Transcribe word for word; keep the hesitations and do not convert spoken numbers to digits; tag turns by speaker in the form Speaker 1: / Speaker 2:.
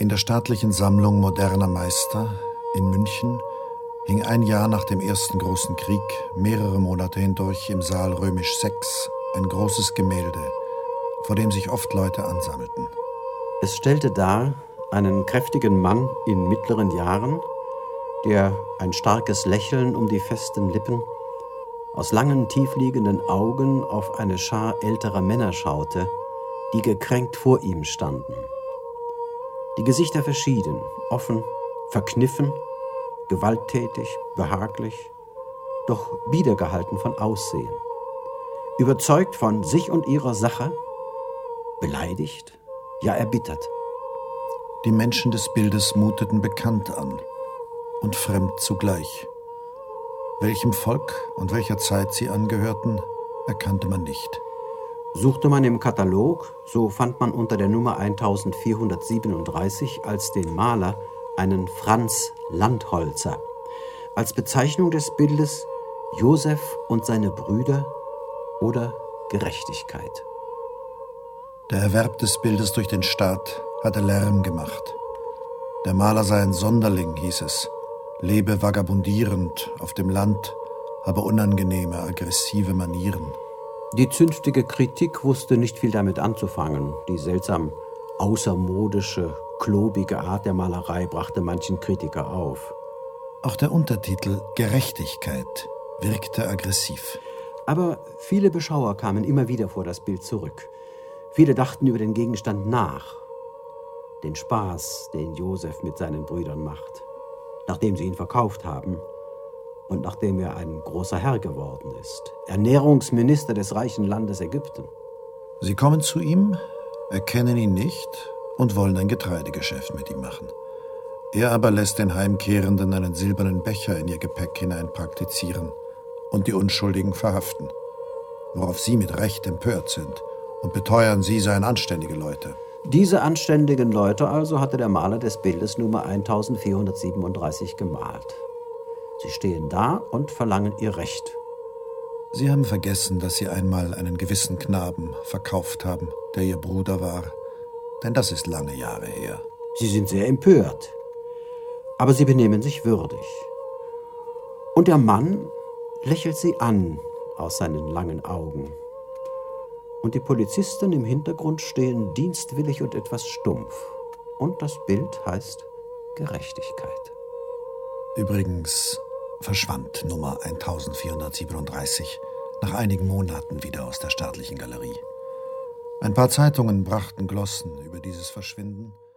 Speaker 1: In der Staatlichen Sammlung moderner Meister in München hing ein Jahr nach dem ersten großen Krieg mehrere Monate hindurch im Saal Römisch sechs ein großes Gemälde, vor dem sich oft Leute ansammelten.
Speaker 2: Es stellte dar einen kräftigen Mann in mittleren Jahren, der ein starkes Lächeln um die festen Lippen, aus langen, tiefliegenden Augen auf eine Schar älterer Männer schaute, die gekränkt vor ihm standen. Die Gesichter verschieden, offen, verkniffen, gewalttätig, behaglich, doch wiedergehalten von Aussehen. Überzeugt von sich und ihrer Sache, beleidigt, ja erbittert.
Speaker 1: Die Menschen des Bildes muteten bekannt an und fremd zugleich. Welchem Volk und welcher Zeit sie angehörten, erkannte man nicht.
Speaker 2: Suchte man im Katalog, so fand man unter der Nummer eintausendvierhundertsiebenunddreißig als den Maler einen Franz Landholzer. Als Bezeichnung des Bildes Josef und seine Brüder oder Gerechtigkeit.
Speaker 1: Der Erwerb des Bildes durch den Staat hatte Lärm gemacht. Der Maler sei ein Sonderling, hieß es, lebe vagabundierend auf dem Land, habe unangenehme, aggressive Manieren.
Speaker 2: Die zünftige Kritik wusste nicht viel damit anzufangen. Die seltsam außermodische, klobige Art der Malerei brachte manchen Kritiker auf.
Speaker 1: Auch der Untertitel Gerechtigkeit wirkte aggressiv.
Speaker 2: Aber viele Beschauer kamen immer wieder vor das Bild zurück. Viele dachten über den Gegenstand nach. Den Spaß, den Josef mit seinen Brüdern macht, nachdem sie ihn verkauft haben und nachdem er ein großer Herr geworden ist, Ernährungsminister des reichen Landes Ägypten.
Speaker 1: Sie kommen zu ihm, erkennen ihn nicht und wollen ein Getreidegeschäft mit ihm machen. Er aber lässt den Heimkehrenden einen silbernen Becher in ihr Gepäck hinein praktizieren und die Unschuldigen verhaften, worauf sie mit Recht empört sind und beteuern, sie seien anständige Leute.
Speaker 2: Diese anständigen Leute also hatte der Maler des Bildes Nummer eintausendvierhundertsiebenunddreißig gemalt. Sie stehen da und verlangen ihr Recht.
Speaker 1: Sie haben vergessen, dass Sie einmal einen gewissen Knaben verkauft haben, der Ihr Bruder war. Denn das ist lange Jahre her.
Speaker 2: Sie sind sehr empört, aber sie benehmen sich würdig. Und der Mann lächelt sie an aus seinen langen Augen. Und die Polizisten im Hintergrund stehen dienstwillig und etwas stumpf. Und das Bild heißt Gerechtigkeit.
Speaker 1: Übrigens verschwand Nummer eintausendvierhundertsiebenunddreißig nach einigen Monaten wieder aus der Staatlichen Galerie. Ein paar Zeitungen brachten Glossen über dieses Verschwinden.